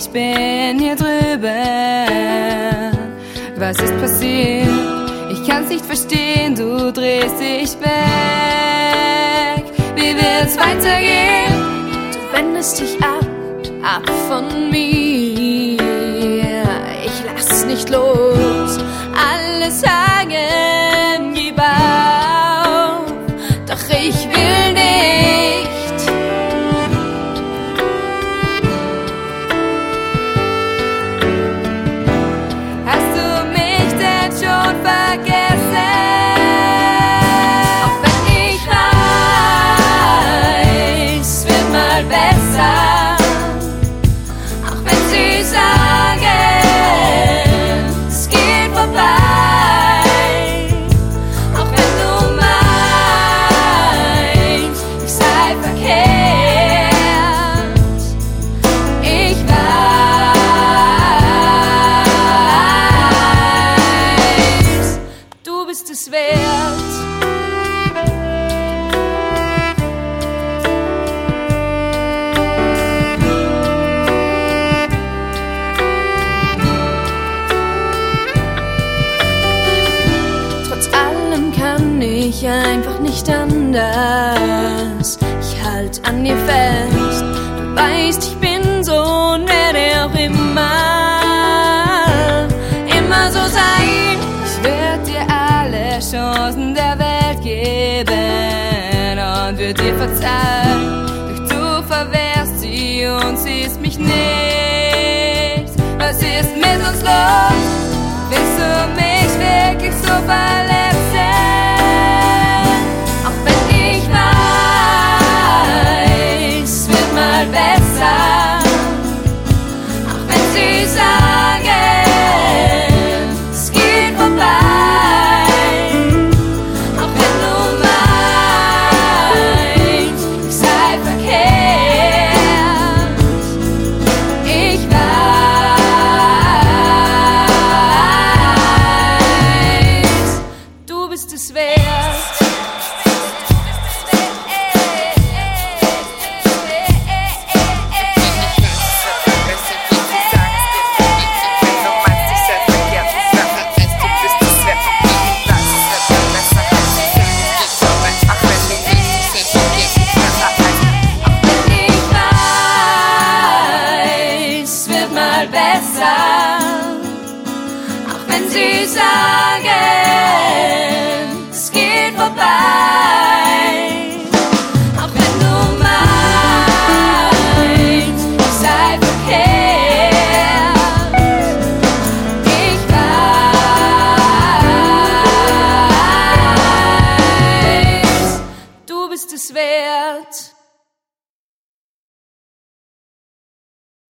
ich bin hier drüben. Was ist passiert? Ich kann's nicht verstehen, du drehst dich weg. Wie wird's weitergehen? Du wendest dich ab von mir. Ich lass nicht los, alles sagen, gib auf. Doch ich will nicht. Hast du mich denn schon vergessen? Auch wenn ich weiß, es wird mal besser. Auch wenn sie sagen, es geht vorbei. Auch wenn du meinst, ich sei verkehrt. Ich weiß, du bist es wert. Trotz allem kann ich einfach nicht anders. Ich halt an dir fest. Du weißt, ich bin so und werde auch immer so sein. Ich werd dir alle Chancen der Welt geben und würd dir verzeihen. Doch du verwehrst sie und siehst mich nicht. Was ist mit uns los? Willst du mich wirklich so verletzen? Auch wenn ich weiß, es wird mal besser. Auch wenn sie sagen, es geht vorbei. Auch wenn du meinst, ich sei verkehrt. Ich weiß, du bist es wert. Besser, auch wenn sie sagen,